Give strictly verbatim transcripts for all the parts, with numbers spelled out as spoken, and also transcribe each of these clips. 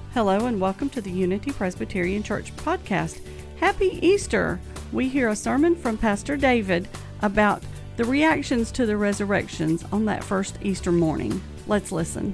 Hello and welcome to the Unity Presbyterian Church podcast. Happy Easter! We hear a sermon from Pastor David about the reactions to the resurrections on that first Easter morning. Let's listen.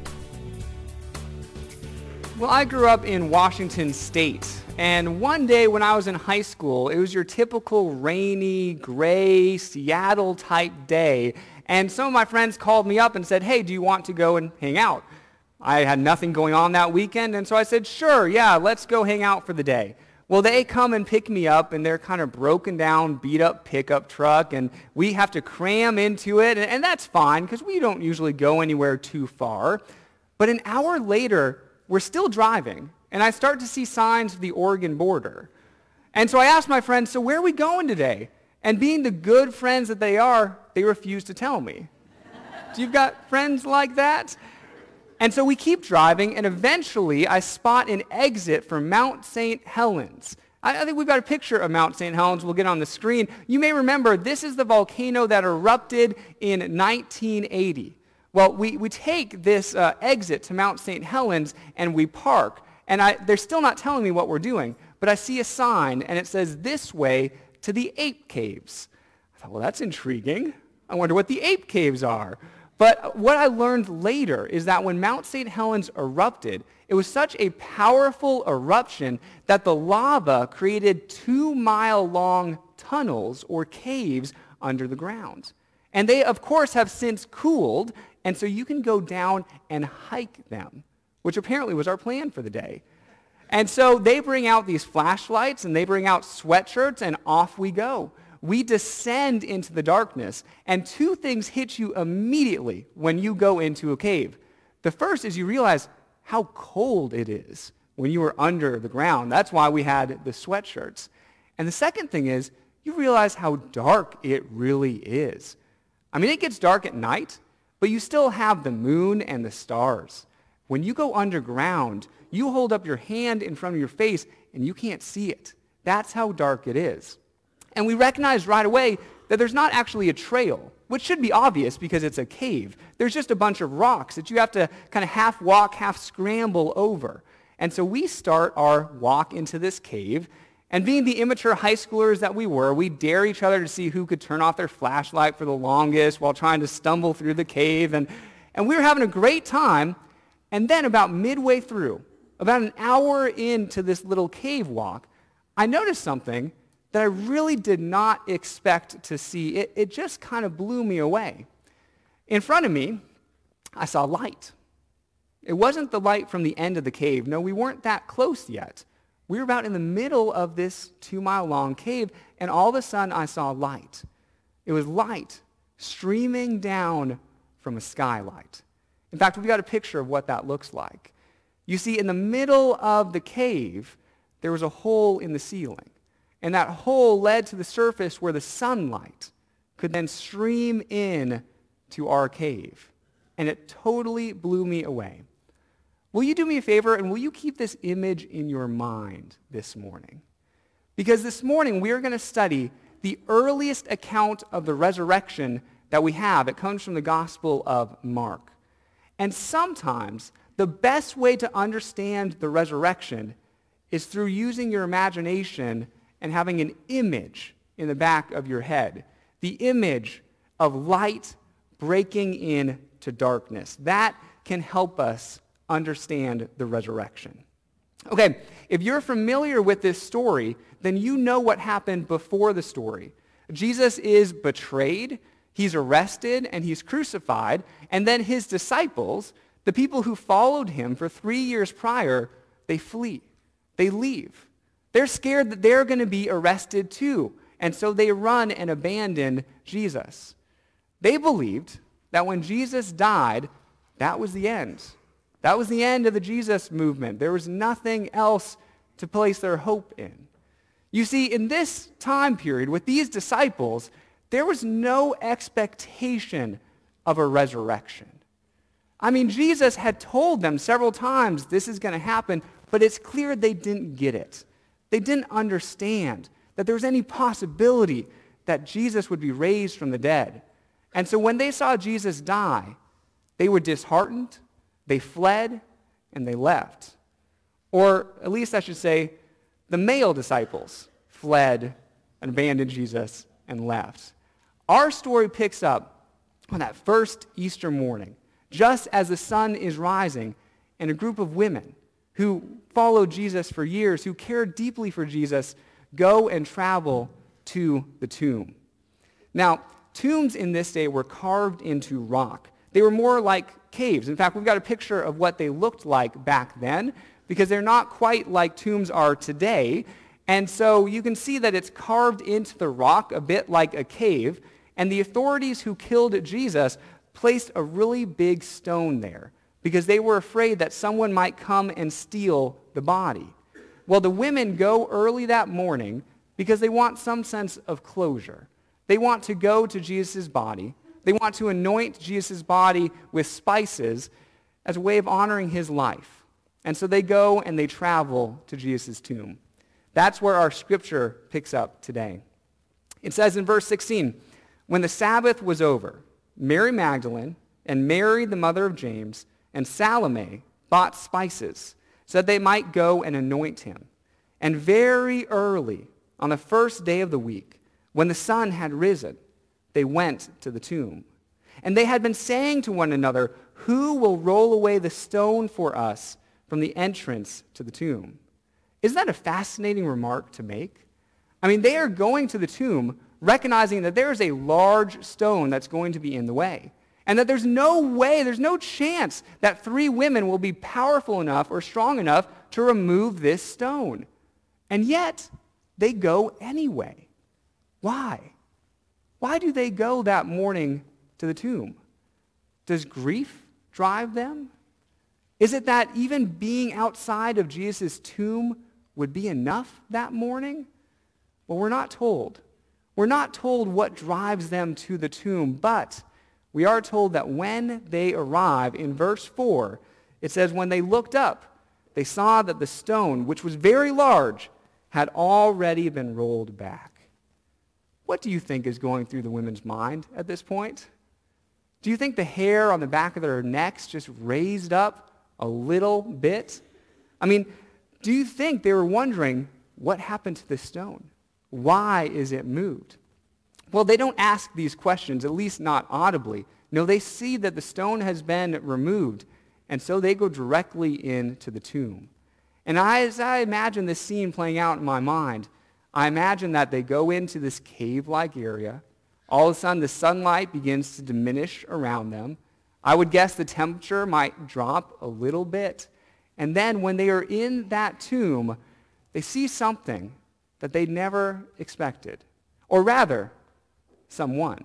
Well, I grew up in Washington State, and one day when I was in high school, it was your typical rainy, gray, Seattle-type day, and some of my friends called me up and said, hey, do you want to go and hang out? I had nothing going on that weekend, and so I said, sure, yeah, let's go hang out for the day. Well, they come and pick me up in their kind of broken down, beat up pickup truck, and we have to cram into it, and, and that's fine because we don't usually go anywhere too far. But an hour later, we're still driving, and I start to see signs of the Oregon border. And so I asked my friends, so where are we going today? And being the good friends that they are, they refused to tell me. So you've got friends like that? And so we keep driving, and eventually I spot an exit for Mount Saint Helens. I, I think we've got a picture of Mount Saint Helens we'll get on the screen. You may remember this is the volcano that erupted in nineteen eighty. Well, we, we take this uh, exit to Mount Saint Helens and we park. And I, they're still not telling me what we're doing, but I see a sign, and it says, this way to the Ape Caves. I thought, well, that's intriguing. I wonder what the Ape Caves are. But what I learned later is that when Mount Saint Helens erupted, it was such a powerful eruption that the lava created two-mile-long tunnels or caves under the ground. And they, of course, have since cooled, and so you can go down and hike them, which apparently was our plan for the day. And so they bring out these flashlights, and they bring out sweatshirts, and off we go. We descend into the darkness, and two things hit you immediately when you go into a cave. The first is you realize how cold it is when you are under the ground. That's why we had the sweatshirts. And the second thing is you realize how dark it really is. I mean, it gets dark at night, but you still have the moon and the stars. When you go underground, you hold up your hand in front of your face, and you can't see it. That's how dark it is. And we recognize right away that there's not actually a trail, which should be obvious because it's a cave. There's just a bunch of rocks that you have to kind of half walk, half scramble over. And so we start our walk into this cave, and being the immature high schoolers that we were, we dare each other to see who could turn off their flashlight for the longest while trying to stumble through the cave. And, and we were having a great time, and then about midway through, about an hour into this little cave walk, I noticed something that I really did not expect to see. It, it just kind of blew me away. In front of me, I saw light. It wasn't the light from the end of the cave. No, we weren't that close yet. We were about in the middle of this two-mile-long cave, and all of a sudden I saw light. It was light streaming down from a skylight. In fact, we've got a picture of what that looks like. You see, in the middle of the cave, there was a hole in the ceiling. And that hole led to the surface where the sunlight could then stream in to our cave. And it totally blew me away. Will you do me a favor, and will you keep this image in your mind this morning? Because this morning we are going to study the earliest account of the resurrection that we have. It comes from the Gospel of Mark. And sometimes the best way to understand the resurrection is through using your imagination and having an image in the back of your head. The image of light breaking into darkness. That can help us understand the resurrection. Okay, if you're familiar with this story, then you know what happened before the story. Jesus is betrayed, he's arrested, and he's crucified, and then his disciples, the people who followed him for three years prior, they flee. They leave. They're scared that they're going to be arrested too, and so they run and abandon Jesus. They believed that when Jesus died, that was the end. That was the end of the Jesus movement. There was nothing else to place their hope in. You see, in this time period with these disciples, there was no expectation of a resurrection. I mean, Jesus had told them several times this is going to happen, but it's clear they didn't get it. They didn't understand that there was any possibility that Jesus would be raised from the dead. And so when they saw Jesus die, they were disheartened, they fled, and they left. Or at least I should say, the male disciples fled and abandoned Jesus and left. Our story picks up on that first Easter morning, just as the sun is rising, and a group of women who followed Jesus for years, who cared deeply for Jesus, go and travel to the tomb. Now, tombs in this day were carved into rock. They were more like caves. In fact, we've got a picture of what they looked like back then, because they're not quite like tombs are today. And so you can see that it's carved into the rock a bit like a cave. And the authorities who killed Jesus placed a really big stone there because they were afraid that someone might come and steal the body. Well, the women go early that morning because they want some sense of closure. They want to go to Jesus' body. They want to anoint Jesus' body with spices as a way of honoring his life. And so they go and they travel to Jesus' tomb. That's where our scripture picks up today. It says in verse sixteen, when the Sabbath was over, Mary Magdalene and Mary, the mother of James, and Salome bought spices so that they might go and anoint him. And very early, on the first day of the week, when the sun had risen, they went to the tomb. And they had been saying to one another, who will roll away the stone for us from the entrance to the tomb? Isn't that a fascinating remark to make? I mean, they are going to the tomb recognizing that there is a large stone that's going to be in the way. And that there's no way, there's no chance that three women will be powerful enough or strong enough to remove this stone. And yet, they go anyway. Why? Why do they go that morning to the tomb? Does grief drive them? Is it that even being outside of Jesus' tomb would be enough that morning? Well, we're not told. We're not told what drives them to the tomb, but we are told that when they arrive, in verse four, it says, when they looked up, they saw that the stone, which was very large, had already been rolled back. What do you think is going through the women's mind at this point? Do you think the hair on the back of their necks just raised up a little bit? I mean, do you think they were wondering, what happened to this stone? Why is it moved? Well, they don't ask these questions, at least not audibly. No, they see that the stone has been removed, and so they go directly into the tomb. And I, as I imagine this scene playing out in my mind, I imagine that they go into this cave-like area. All of a sudden, the sunlight begins to diminish around them. I would guess the temperature might drop a little bit. And then when they are in that tomb, they see something that they never expected. Or rather, someone.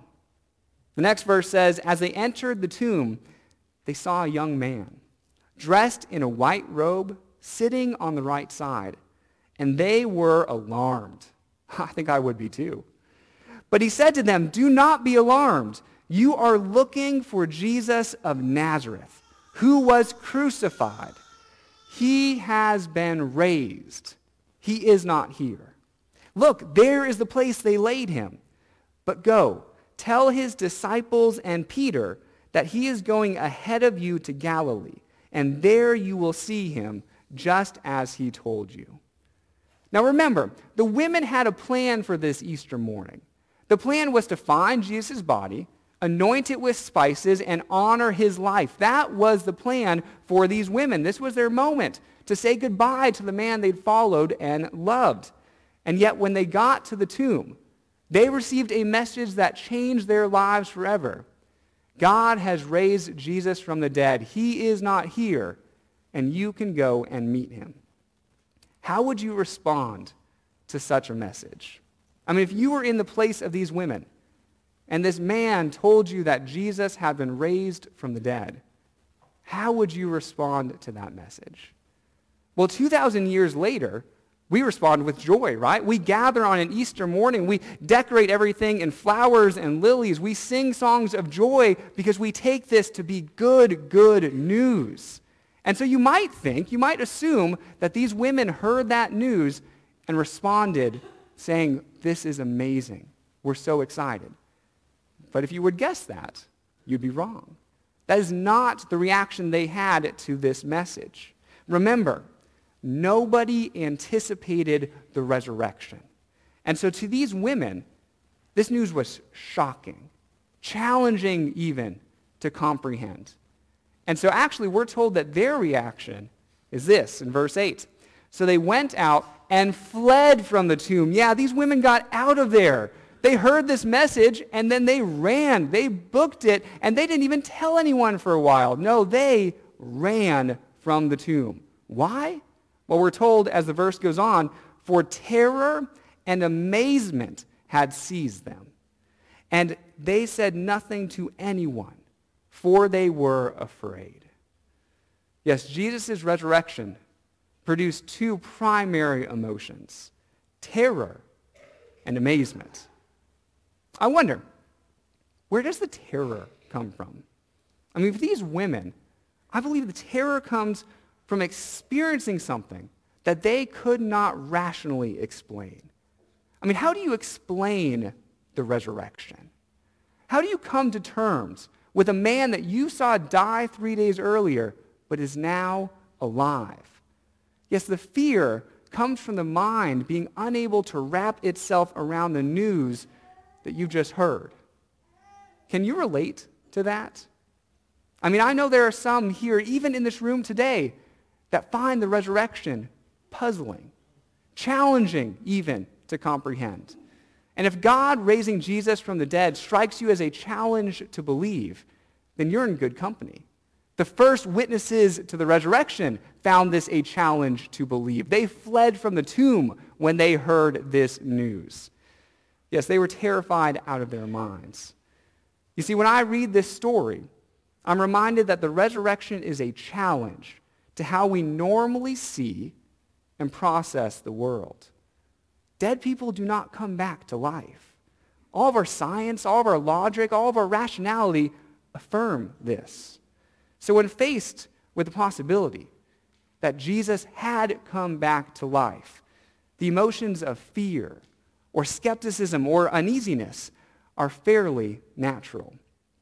The next verse says, as they entered the tomb, they saw a young man, dressed in a white robe, sitting on the right side. And they were alarmed. I think I would be too. But he said to them, do not be alarmed. You are looking for Jesus of Nazareth, who was crucified. He has been raised. He is not here. Look, there is the place they laid him. But go, tell his disciples and Peter that he is going ahead of you to Galilee, and there you will see him, just as he told you. Now remember, the women had a plan for this Easter morning. The plan was to find Jesus' body, anoint it with spices, and honor his life. That was the plan for these women. This was their moment to say goodbye to the man they'd followed and loved. And yet when they got to the tomb, they received a message that changed their lives forever. God has raised Jesus from the dead. He is not here, and you can go and meet him. How would you respond to such a message? I mean, if you were in the place of these women, and this man told you that Jesus had been raised from the dead, how would you respond to that message? Well, two thousand years later, we respond with joy, right? We gather on an Easter morning. We decorate everything in flowers and lilies. We sing songs of joy because we take this to be good, good news. And so you might think, you might assume that these women heard that news and responded saying, this is amazing. We're so excited. But if you would guess that, you'd be wrong. That is not the reaction they had to this message. Remember, nobody anticipated the resurrection. And so to these women, this news was shocking, challenging even to comprehend. And so actually we're told that their reaction is this in verse eight. So they went out and fled from the tomb. Yeah, these women got out of there. They heard this message and then they ran. They booked it and they didn't even tell anyone for a while. No, they ran from the tomb. Why? Well, we're told as the verse goes on, for terror and amazement had seized them. And they said nothing to anyone, for they were afraid. Yes, Jesus' resurrection produced two primary emotions, terror and amazement. I wonder, where does the terror come from? I mean, for these women, I believe the terror comes from experiencing something that they could not rationally explain. I mean, how do you explain the resurrection? How do you come to terms with a man that you saw die three days earlier but is now alive? Yes, the fear comes from the mind being unable to wrap itself around the news that you just heard. Can you relate to that? I mean, I know there are some here, even in this room today, that find the resurrection puzzling, challenging even to comprehend. And if God raising Jesus from the dead strikes you as a challenge to believe, then you're in good company. The first witnesses to the resurrection found this a challenge to believe. They fled from the tomb when they heard this news. Yes, they were terrified out of their minds. You see, when I read this story, I'm reminded that the resurrection is a challenge to how we normally see and process the world. Dead people do not come back to life. All of our science, all of our logic, all of our rationality affirm this. So when faced with the possibility that Jesus had come back to life, the emotions of fear or skepticism or uneasiness are fairly natural.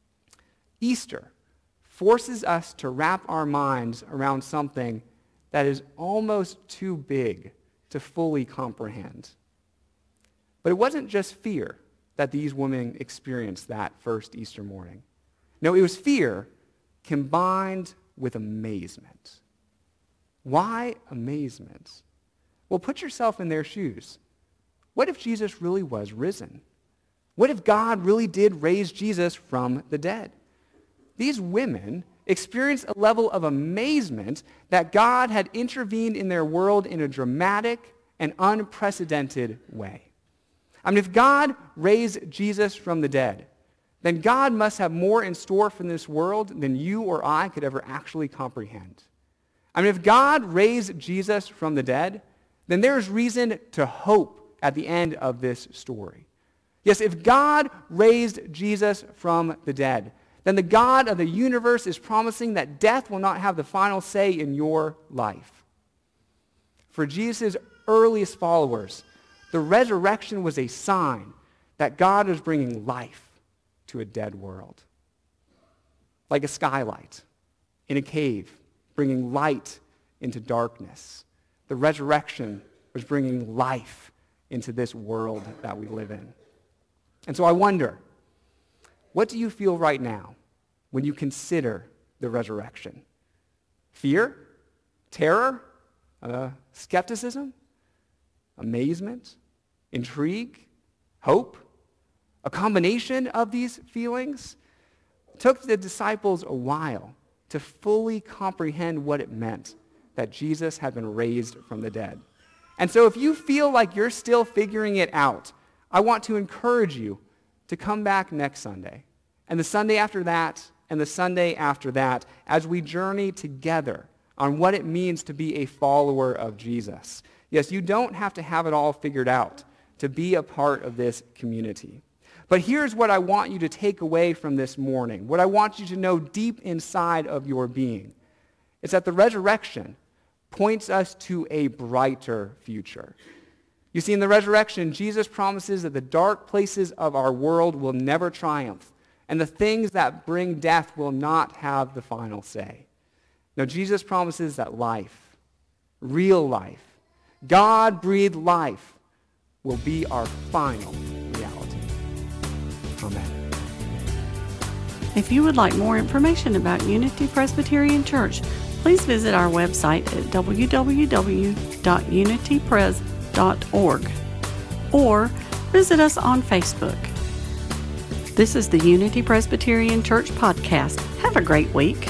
Easter forces us to wrap our minds around something that is almost too big to fully comprehend. But it wasn't just fear that these women experienced that first Easter morning. No, it was fear combined with amazement. Why amazement? Well, put yourself in their shoes. What if Jesus really was risen? What if God really did raise Jesus from the dead? These women experienced a level of amazement that God had intervened in their world in a dramatic and unprecedented way. I mean, if God raised Jesus from the dead, then God must have more in store for this world than you or I could ever actually comprehend. I mean, if God raised Jesus from the dead, then there's reason to hope at the end of this story. Yes, if God raised Jesus from the dead, then the God of the universe is promising that death will not have the final say in your life. For Jesus' earliest followers, the resurrection was a sign that God was bringing life to a dead world. Like a skylight in a cave, bringing light into darkness. The resurrection was bringing life into this world that we live in. And so I wonder, what do you feel right now when you consider the resurrection? Fear? Terror? Uh, skepticism? Amazement? Intrigue? Hope? A combination of these feelings? It took the disciples a while to fully comprehend what it meant that Jesus had been raised from the dead. And so if you feel like you're still figuring it out, I want to encourage you to come back next Sunday, and the Sunday after that, and the Sunday after that, as we journey together on what it means to be a follower of Jesus. Yes, you don't have to have it all figured out to be a part of this community. But here's what I want you to take away from this morning, what I want you to know deep inside of your being. It's that the resurrection points us to a brighter future. You see, in the resurrection, Jesus promises that the dark places of our world will never triumph, and the things that bring death will not have the final say. No, Jesus promises that life, real life, God-breathed life will be our final reality. Amen. If you would like more information about Unity Presbyterian Church, please visit our website at w w w dot unity pres dot org or visit us on Facebook. This is the Unity Presbyterian Church podcast. Have a great week.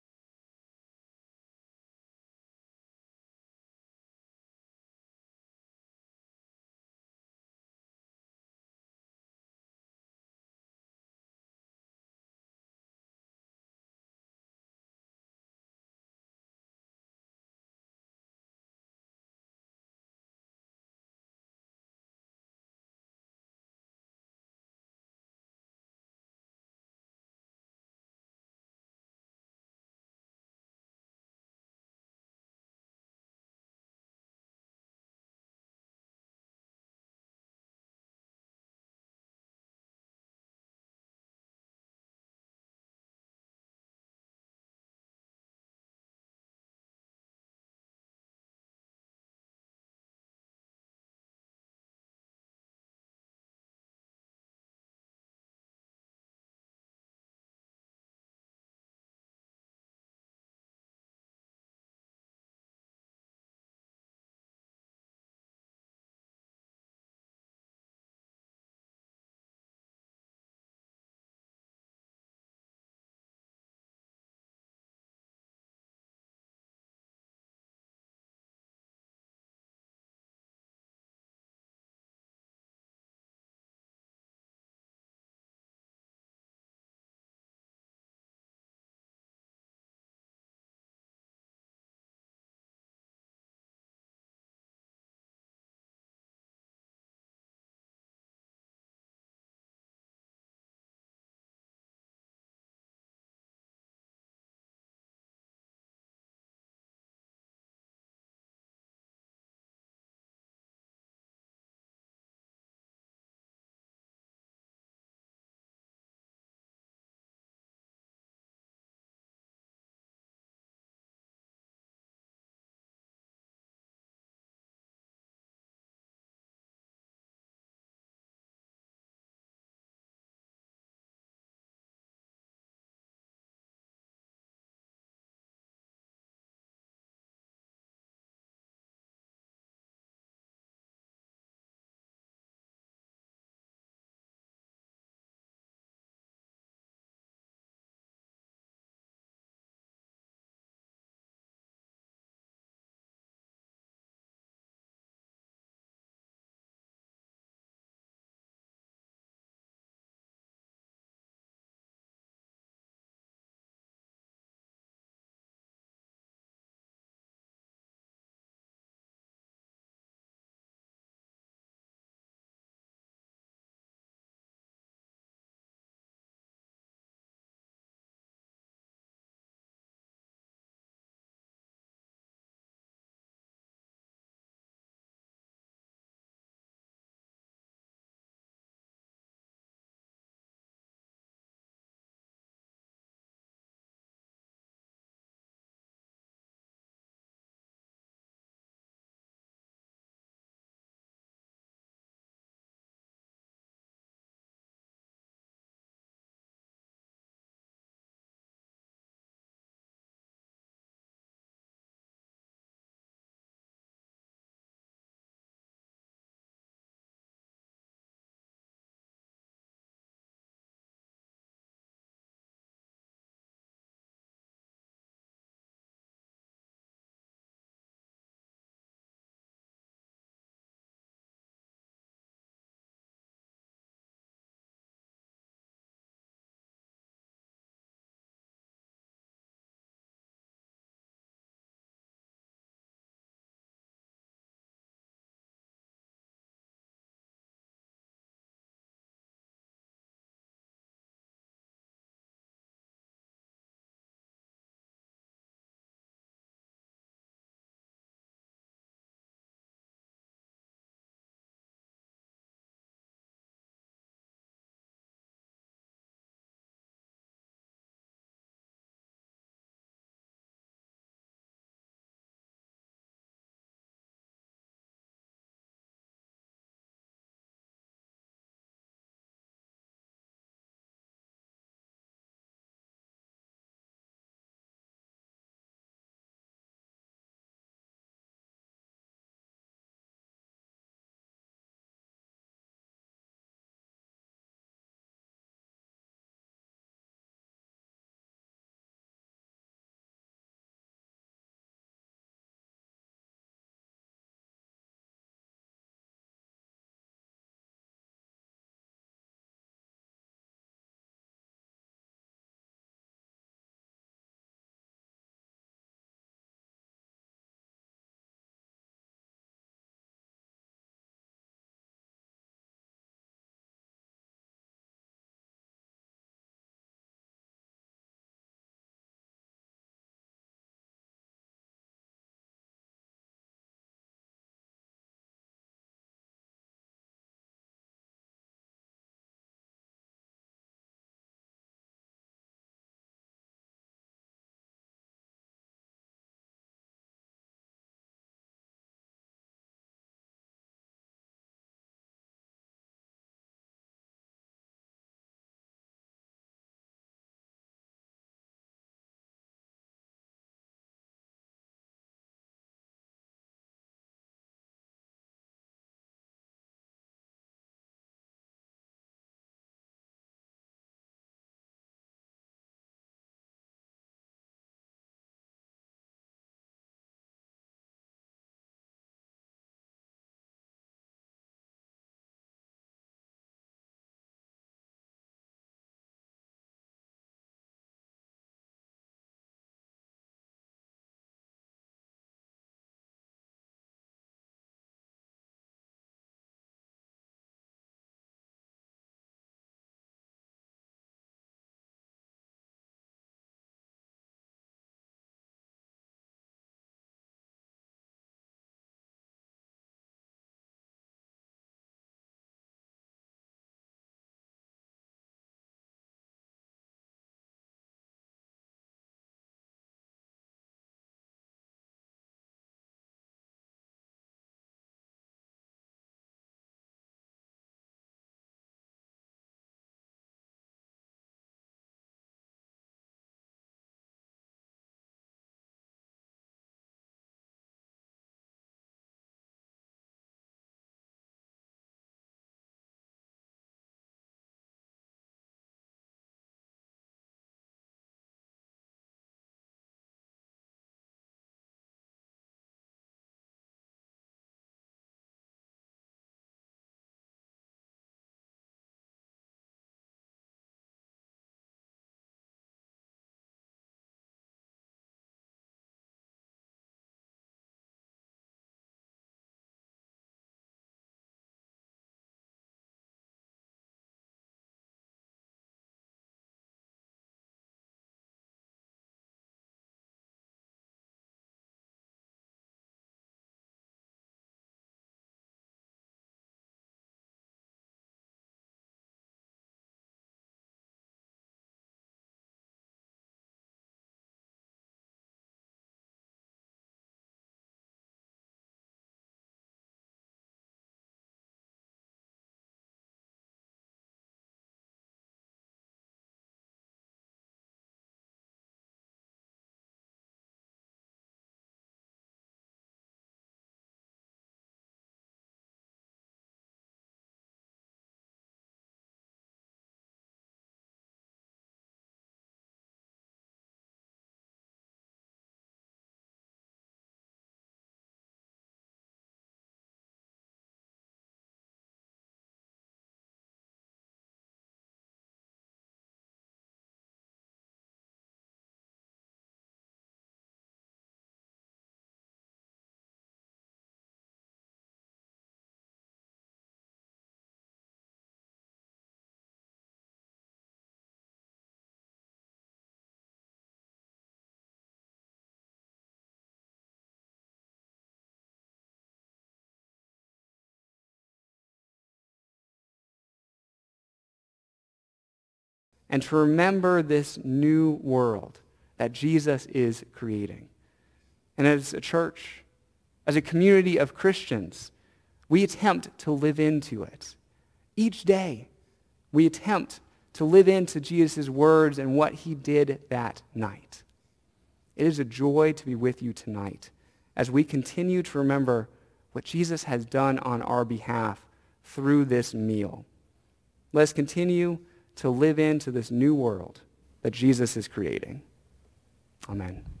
and to remember this new world that Jesus is creating. And as a church, as a community of Christians, we attempt to live into it. Each day, we attempt to live into Jesus' words and what he did that night. It is a joy to be with you tonight as we continue to remember what Jesus has done on our behalf through this meal. Let us continue to live into this new world that Jesus is creating. Amen.